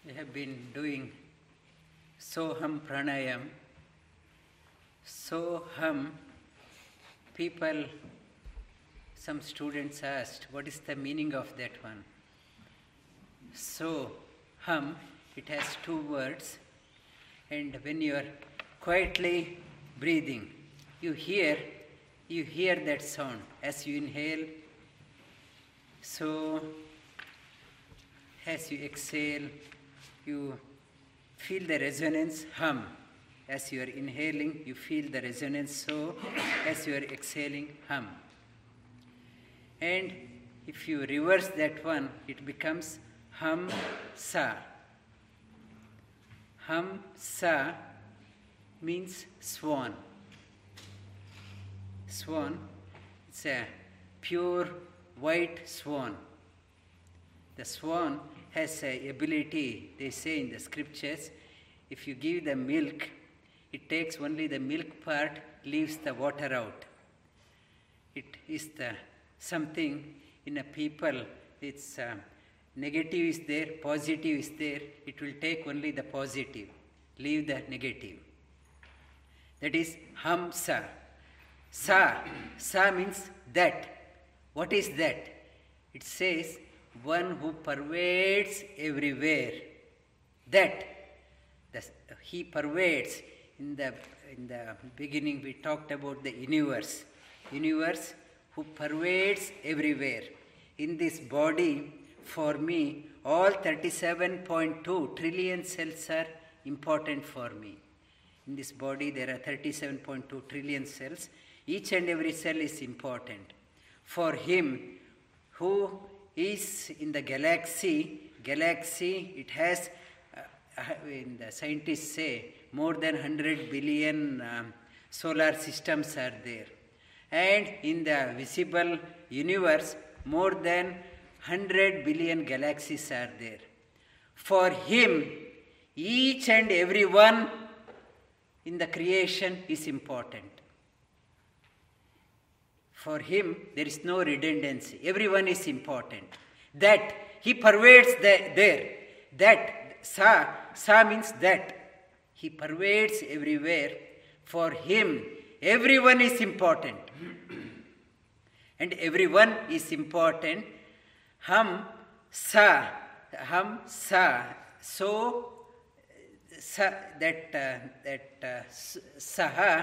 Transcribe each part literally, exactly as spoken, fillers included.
We have been doing Soham Pranayam. Soham, people, some students asked, what is the meaning of that one? Soham, it has two words, and when you are quietly breathing, you hear, you hear that sound as you inhale. So, as you exhale, you feel the resonance, hum. As you are inhaling, you feel the resonance, so as you are exhaling, hum. And if you reverse that one, it becomes hum sa. Hum sa means swan. Swan, it's a pure white swan. The swan has an ability, they say in the scriptures, if you give the milk, it takes only the milk part, leaves the water out. It is the something in a people, it's uh, negative is there, positive is there, it will take only the positive, leave the negative. That is hum sa. Sa, sa means that. What is that? It says, one who pervades everywhere. That, the, he pervades. In the, in the beginning we talked about the universe. Universe who pervades everywhere. In this body, for me, all thirty-seven point two trillion cells are important for me. In this body there are thirty-seven point two trillion cells. Each and every cell is important. For him who is in the galaxy, galaxy, it has, uh, in the scientists say, more than one hundred billion um, solar systems are there. And in the visible universe, more than one hundred billion galaxies are there. For him, each and every one in the creation is important. For him, there is no redundancy. Everyone is important. That, he pervades the, there. That, sa, sa means that. He pervades everywhere. For him, everyone is important. And everyone is important. Hum, sa, hum, sa. So, sa, that, uh, that uh, saha,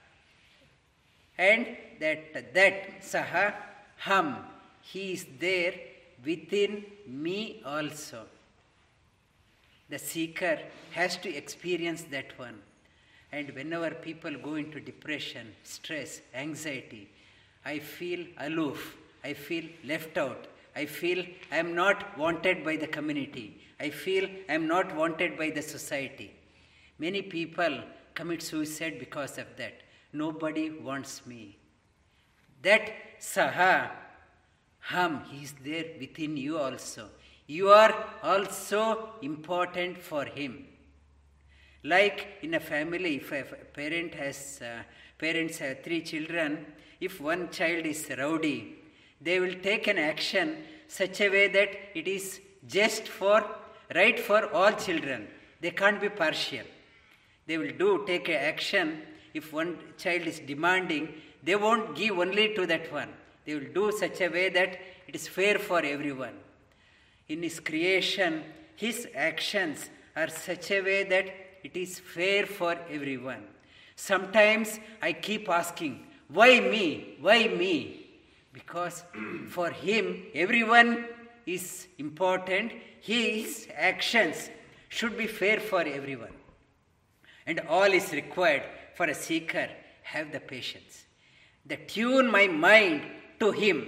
and that, that, saha, hum, he is there within me also. The seeker has to experience that one. And whenever people go into depression, stress, anxiety, I feel aloof, I feel left out, I feel I am not wanted by the community, I feel I am not wanted by the society. Many people commit suicide because of that. Nobody wants me. That saha, hum, he is there within you also. You are also important for him. Like in a family, if a parent has, uh, parents have three children, if one child is rowdy, they will take an action such a way that it is just for, right for all children. They can't be partial. They will do, take an action. If one child is demanding, they won't give only to that one. They will do such a way that it is fair for everyone. In his creation, his actions are such a way that it is fair for everyone. Sometimes I keep asking, why me? Why me? Because for him, everyone is important. His actions should be fair for everyone. And all is required for a seeker, have the patience. That tune my mind to him.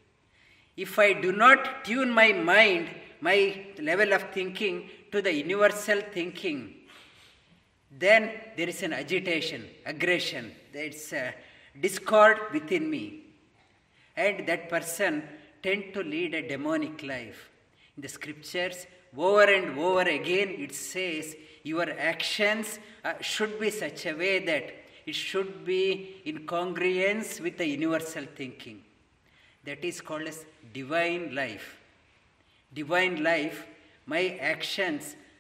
If I do not tune my mind, my level of thinking to the universal thinking, then there is an agitation, aggression, there is a discord within me. And that person tend to lead a demonic life. In the scriptures, over and over again it says, your actions uh, should be such a way that it should be in congruence with the universal thinking. That is called as divine life. Divine life, my actions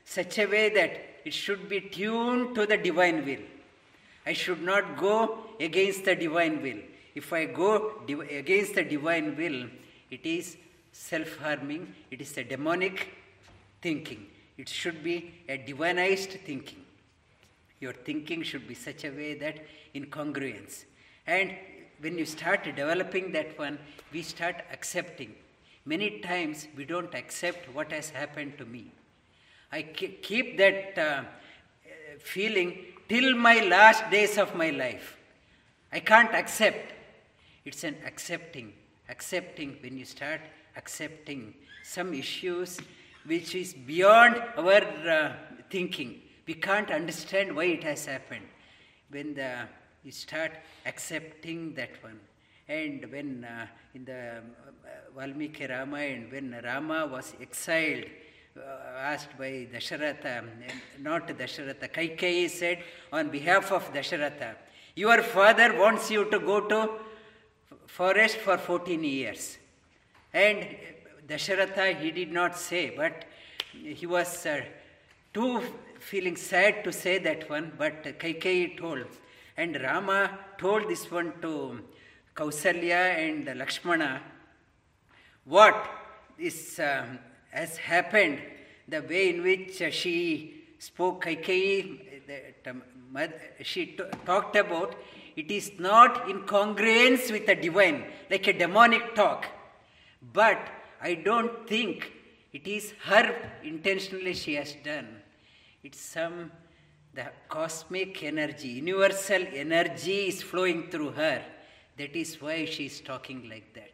such a way that it should be tuned to the divine will. I should not go against the divine will. If I go div- against the divine will, it is self-harming, it is a demonic thinking. It should be a divinized thinking. Your thinking should be such a way that in congruence. And when you start developing that one, we start accepting. Many times we don't accept what has happened to me. I keep that uh, feeling till my last days of my life. I can't accept. It's an accepting. Accepting, when you start accepting some issues which is beyond our uh, thinking. We can't understand why it has happened. When the, you start accepting that one. And when uh, in the uh, Valmiki Ramayana, when Rama was exiled, uh, asked by Dasharatha, not Dasharatha, Kaikeyi said on behalf of Dasharatha, your father wants you to go to forest for fourteen years. And Dasharatha, he did not say, but he was uh, too feeling sad to say that one, but Kaikeyi told. And Rama told this one to Kausalya and Lakshmana, what is, um, has happened, the way in which uh, she spoke, Kaikeyi, that, um, she t- talked about, it is not in congruence with the divine, like a demonic talk. But I don't think it is her intentionally she has done. It's some, the cosmic energy, universal energy is flowing through her. That is why she is talking like that.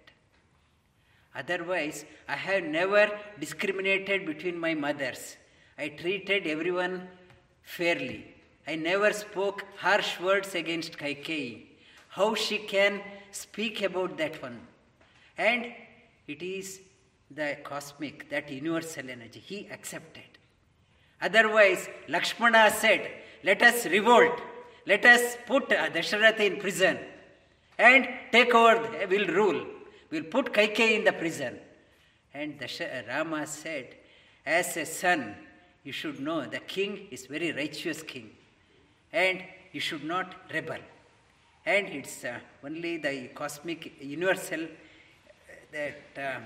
Otherwise, I have never discriminated between my mothers. I treated everyone fairly. I never spoke harsh words against Kaikeyi. How she can speak about that one? And it is the cosmic, that universal energy. He accepted. Otherwise, Lakshmana said, let us revolt. Let us put Dasharatha in prison and take over, we'll rule. We'll put Kaikeyi in the prison. And Dasha, Rama said, as a son, you should know the king is very righteous king. And you should not rebel. And it's uh, only the cosmic, universal, uh, that um,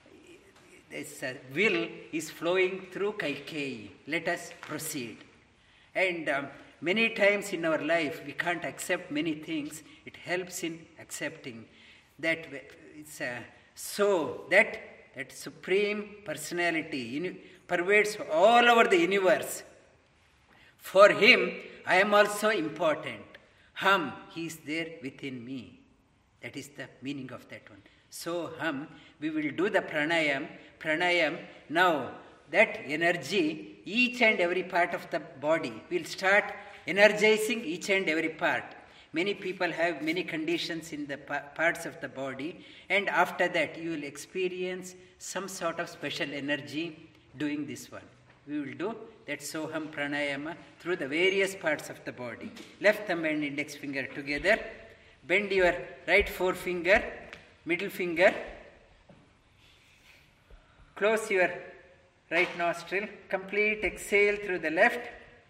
this uh, will is flowing through Kaikeyi. Let us proceed. And um, many times in our life, we can't accept many things. It helps in accepting that it's uh, so that that supreme personality uni- pervades all over the universe. For him, I am also important. Hum, he is there within me. That is the meaning of that one. So hum, we will do the pranayam. Pranayam, now that energy, each and every part of the body, will start energizing each and every part. Many people have many conditions in the pa- parts of the body, and after that you will experience some sort of special energy doing this one. We will do that Soham Pranayama through the various parts of the body. Left thumb and index finger together. Bend your right forefinger, middle finger. Close your right nostril. Complete exhale through the left.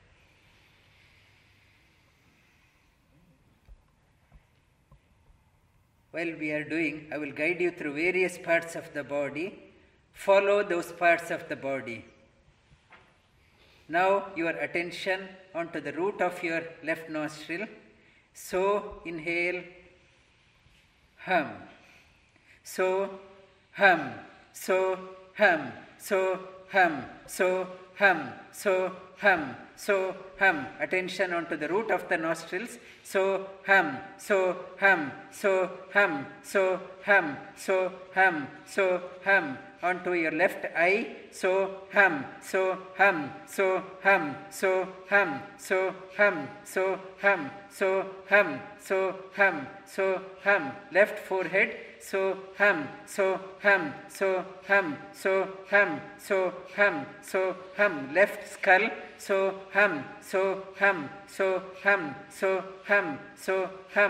While we are doing, I will guide you through various parts of the body. Follow those parts of the body. Now your attention onto the root of your left nostril. So inhale, hum. So hum. So hum. So hum. So hum. So hum. So hum. Attention onto the root of the nostrils. So hum. So hum. So hum. So hum. So hum. So hum. Onto your left eye. So hum. So hum. So hum. So hum. So hum. So hum. So hum. So hum. So hum. Left forehead. So hum. So hum. So hum. So hum. So hum. So hum. Left skull. So hum. So hum. So hum. So hum. So hum.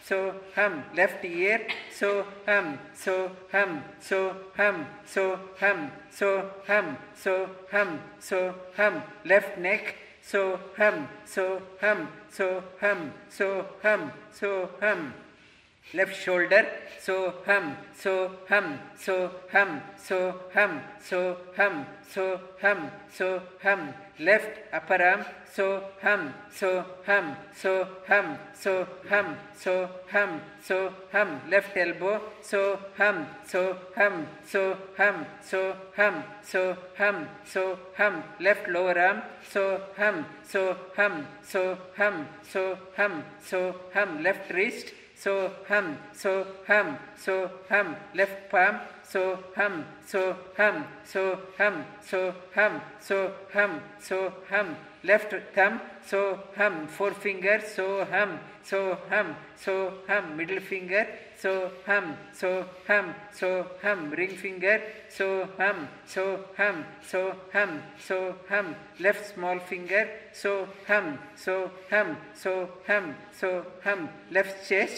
so hum, left ear, so hum, so hum, so hum, so hum, so hum, so hum, so hum, left neck, so hum, so hum, so hum, so hum, so hum, left shoulder, so hum, so hum, so hum, so hum, so hum, so hum, so hum, left upper arm, so hum, so hum, so hum, so hum, so hum, so hum, left elbow, so hum, so hum, so hum, so hum, so hum, so hum, left lower arm, so hum, so hum, so hum, so hum, so hum, left wrist, so hum, so hum, so hum, left palm, so hum, so hum, so hum, so hum, so hum, so hum, left thumb, so hum, forefinger, so hum, so hum, so hum, middle finger, so hum, so hum, so hum, ring finger, so hum, so hum, so hum, so hum, left small finger, so hum, so hum, so hum, so hum, left chest,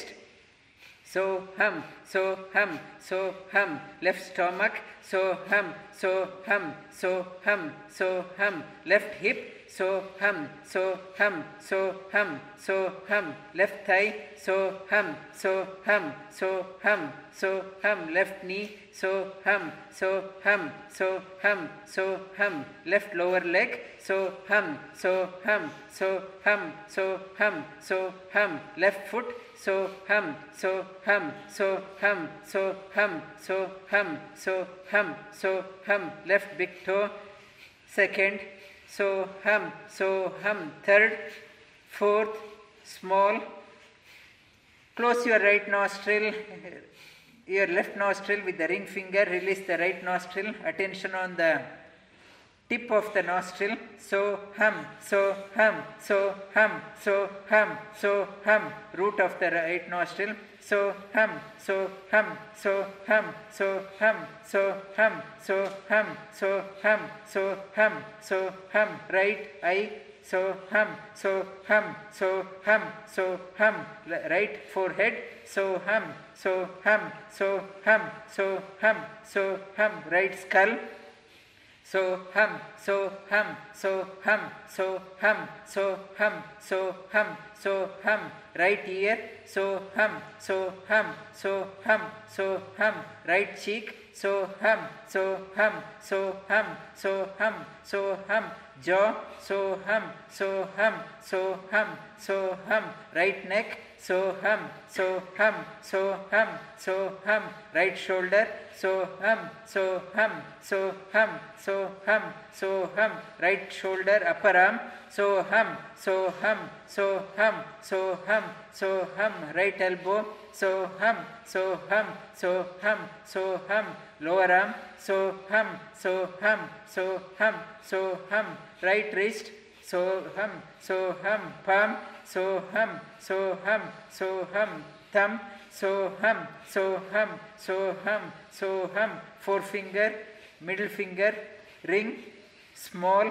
so hum, so hum, so hum, left stomach, so hum, so hum, so hum, so hum, left hip, so hum, so hum, so hum, so hum, left thigh, so hum, so hum, so hum, so hum, left knee, so hum, so hum, so hum, so hum, left lower leg, so hum, so hum, so hum, so hum, so hum, left foot, so hum, so hum, so hum, so hum, so hum, so hum, so hum, left big toe, second, so hum, so hum, third, fourth, small, close your right nostril, your left nostril with the ring finger, release the right nostril, attention on the tip of the nostril, so hum, so hum, so hum, so hum, so hum, root of the right nostril, so hum, so hum, so hum, so hum, so hum, so hum, so hum, so hum, so hum, right eye, so hum, so hum, so hum, so hum, right forehead, so hum, so hum, so hum, so hum, so hum, right skull, so hum, so hum, so hum, so hum, so hum, so hum, so hum, right ear, so hum, so hum, so hum, so hum, right cheek, so hum, so hum, so hum, so hum, so hum, jaw, so hum, so hum, so hum, so hum, right neck, so hum, so hum, so hum, so hum, right shoulder, so hum, so hum, so hum, so hum, so hum, right shoulder, upper arm, so hum, so hum, so hum, so hum, so hum, right elbow, so hum, so hum, so hum, so hum, lower arm, so hum, so hum, so hum, so hum, right wrist, so hum, so hum, palm, so hum, so hum, so hum, thumb, so hum, so hum, so hum, so hum, forefinger, middle finger, ring, small,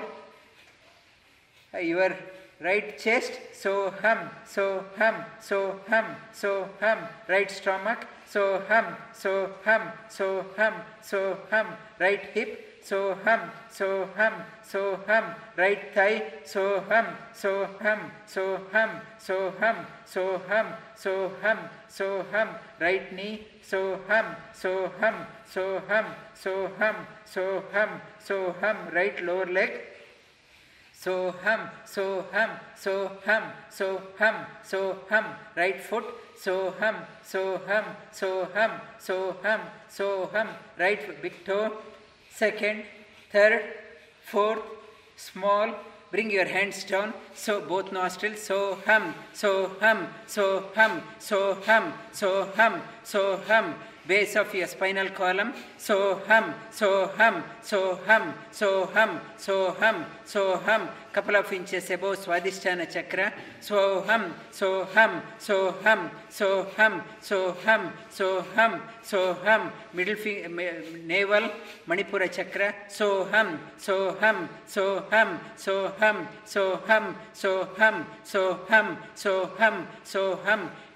your right chest, so hum, so hum, so hum, so hum, right stomach, so hum, so hum, so hum, so hum, right hip, so hum, so hum, so hum, right thigh, so hum, so hum, so hum, so hum, so hum, so hum, so hum, right knee, so hum, so hum, so hum, so hum, so hum, so hum, right lower leg, so hum, so hum, so hum, so hum, so hum, right foot, so hum, so hum, so hum, so hum, so hum, right big toe, second, third, fourth, small, bring your hands down, so both nostrils, so hum, so hum, so hum, so hum, so hum, so hum, base of your spinal column, so hum, so hum, so hum, so hum, so hum, so hum, couple of inches above Swadhisthana chakra, so hum, so hum, so hum, so hum, so hum, so hum, so hum, middle finger, navel, Manipura chakra, so hum, so hum, so hum, so hum, so hum, so hum, so hum, so hum, so hum,